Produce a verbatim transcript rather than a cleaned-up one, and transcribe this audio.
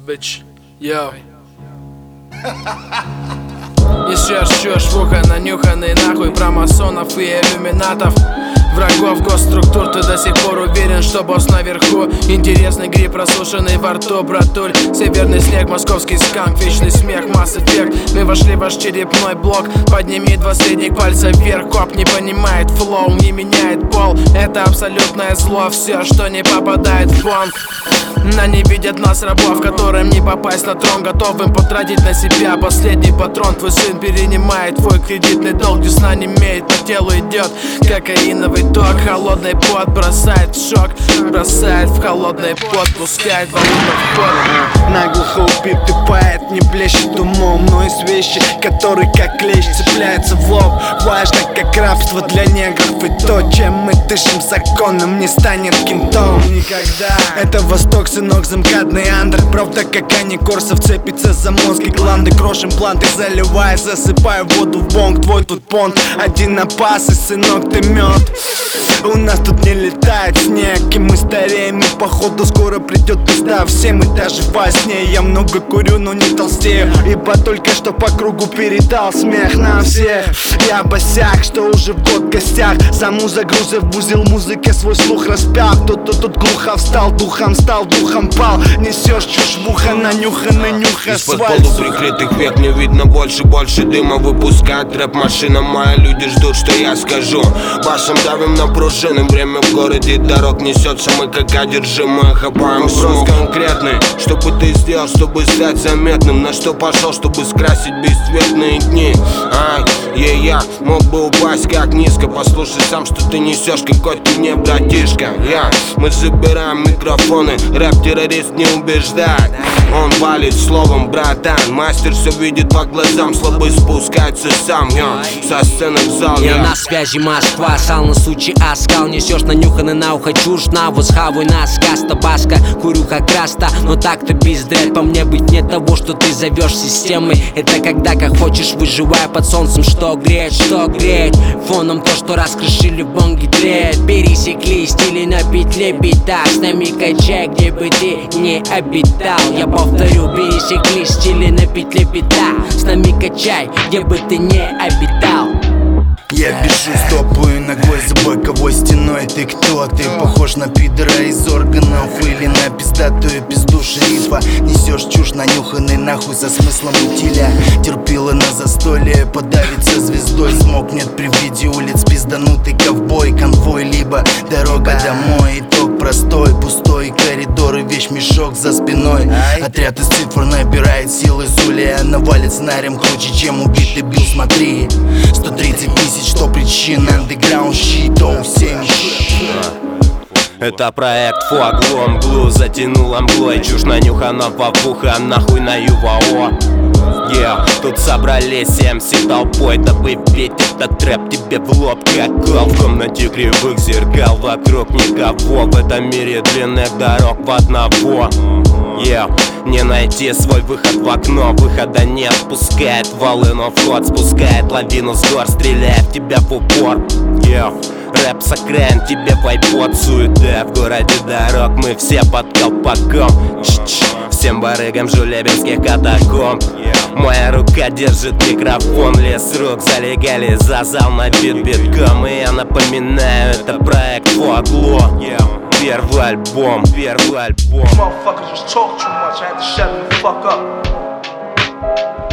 bitch, йоу. Несешь чушь в ухо, нанюханный нахуй про масонов и иллюминатов, врагов госструктур. Ты до сих пор уверен, что босс наверху. Интересный гриб, просушенный во рту, братуль. Северный снег, московский сканк, вечный смех, Mass Effect. Мы вошли в ваш черепной блок. Подними два средних пальца вверх. Коп не понимает флоу, не меняет пол. Это абсолютное зло, все, что не попадает в фон. На не видят нас рабов, которым не попасть на трон, готовым потратить на себя последний патрон. Твой сын перенимает твой кредитный долг, десна не имеет, по телу идет кокаиновый ток. Холодный пот бросает в шок, бросает в холодный пот, пускает волну в пот. Наглухо убитый поэт не блещет умом, но есть вещи, которые как клещ цепляются в лоб. Важно, как рабство для негров, и то, чем мы дышим законом, не станет кентом никогда. Это Восток, сынок, замкадный андер. Правда, как они корсов цепится за мозг и гланды. Крошим планты, заливая, засыпаю воду в бонг. Твой тут понт, один опас, и сынок, ты мед. У нас тут не летает снег, и мы стареем, и походу скоро придет пизда всем, и даже во сне. Я много курю, но не толстею, ибо только что по кругу передал смех на всех. Я босяк, что уже в год в гостях, саму загрузив в узел музыки свой слух распял. Кто-то тут глухо встал, духом стал, духом пал. Несешь чушь в ухо, нанюханный нюх асфальт. Из-под полуприкрытых век не видно больше, больше дыма выпускает рэп-машина моя. Люди ждут, что я скажу. Башем давим на пружины, время в городе дорог несется. Мы как одержимые хапаем смог конкретный. Что бы ты сделал, чтобы стать заметным? На что пошел, чтобы скрасить бесцветные дни? Ай, е, я мог бы упасть как низко. Послушай сам, что ты несешь, какой ты не братишка. Я, мы забираем микрофоны, рэп-террорист не убеждает. Он валит словом, братан. Мастер все видит по глазам, слабый спускается сам. Я со сцены в зал. Я на связи Москва, сал на сучи оскал. Несешь нанюханный на ухо чушь, на восхавай нас каста баска. Курю как раста, но так-то пиздец. По мне быть не того, что ты зовешь системой. Это когда как хочешь, выживая под солнцем. Что греть, что греть. Фоном то, что раскрошили в бонге тлеет. Пересекли стили на петле бита. С нами качай, где бы ты не обитал. Я повторю, пересекли стили на петле бита. С нами качай, где бы ты не обитал. Я бежу, стопаю ногой за боковой стеной. Ты кто? Ты похож на пидора из органов или на пиздатую пизду шерифа. Несешь чушь, нанюханный нахуй со смыслом утиля. Терпила на застолье, подавится звездой. Смокнет при виде улиц пизданутый ковбой. Конвой, либо дорога домой. Итог простой, пустой коридор и вещмешок за спиной. Отряд из цифр набирает силы Зулия. Навалит сценарием круче, чем убитый Билл, смотри. Сто тридцать тысяч, что причин, андеграунд щит, оу семь. Это проект фуаглом, глу затянула мглой. Чушь нанюхана во ухо, нахуй на ЮВАО. Yeah, тут собрались эм си толпой, дабы петь этот рэп тебе в лоб, как кол. В комнате кривых зеркал, вокруг никого. В этом мире длинных дорог в одного. Yeah, не найти свой выход в окно, выхода нет. Пускает волну в ход, спускает лавину с гор, стреляя в тебя в упор. Yeah, рэп с окраин, тебе вайпот, суета. В городе дорог мы все под колпаком. Ч-ч, всем барыгам жулебинских катакомб. Моя рука держит микрофон, лес рук залегали за зал на бит битком. И я напоминаю, это проект Фуагло. Первый альбом, первый альбом. Motherfuckers was talking too much, I had to shut the fuck up.